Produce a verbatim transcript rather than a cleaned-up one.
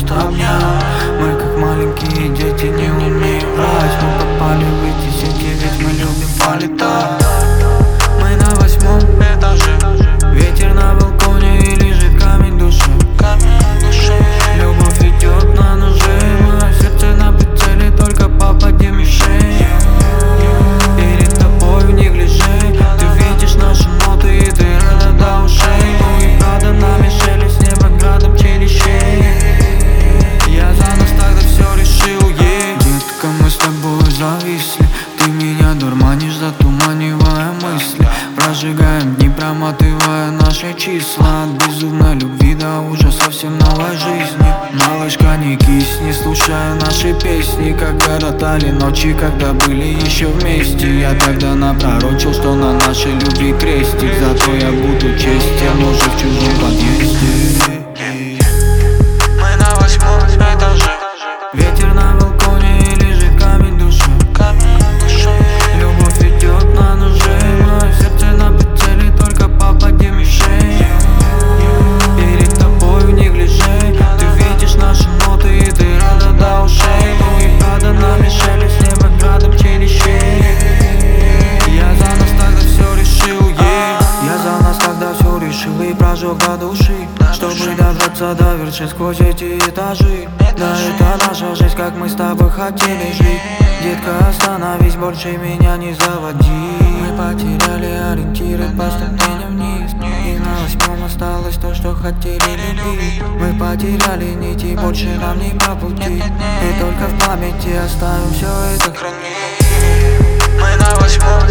от огня. Мы как маленькие дети, не умеем врать. Мы попали в эти сети, ведь мы любим полетать. Мы на восьмом этаже, ветер на балконе и лежит камень души. Любовь идет на ноже, мое сердце на прицеле, только попади в мишень. Перед тобой в неглиже ты видишь наши ноты, и ты рада до ушей. Ну и правда нами шели с неба градом челищей. Я за нас тогда все решил, ей. Детка, мы с тобой зависли, ты меня дурманишь, затуманивая мысли. Прожигаем дни, проматывая наши числа. От безумной любви до уже совсем новой жизни. Малышка, не кисни, слушая наши песни. Как коротали ночи, когда были еще вместе. Я тогда напророчил, что на нашей любви крестик. Зато я буду честен уже в чужом подъезде. Мы на восьмом этаже, ветер на балконе и лежит камень души. Любовь идет на ноже, мое сердце на прицеле, только попади в мишень. Перед тобой в неглиже ты видишь наши ноты, и ты рада до ушей. Ну и правда нами шели с неба градом челищей. Я за нас тогда все решил, yeah. Я за нас тогда все решил и прожег до души, чтобы добраться до вершин сквозь эти этажи. Да, это наша жизнь, как мы с тобой хотели жить. Детка, остановись, больше меня не заводи. Мы потеряли ориентиры по ступеням вниз, и на восьмом осталось то, что хотели любить. Мы потеряли нити, больше нам не по пути, и только в памяти оставим все это хранить. Мы на восьмом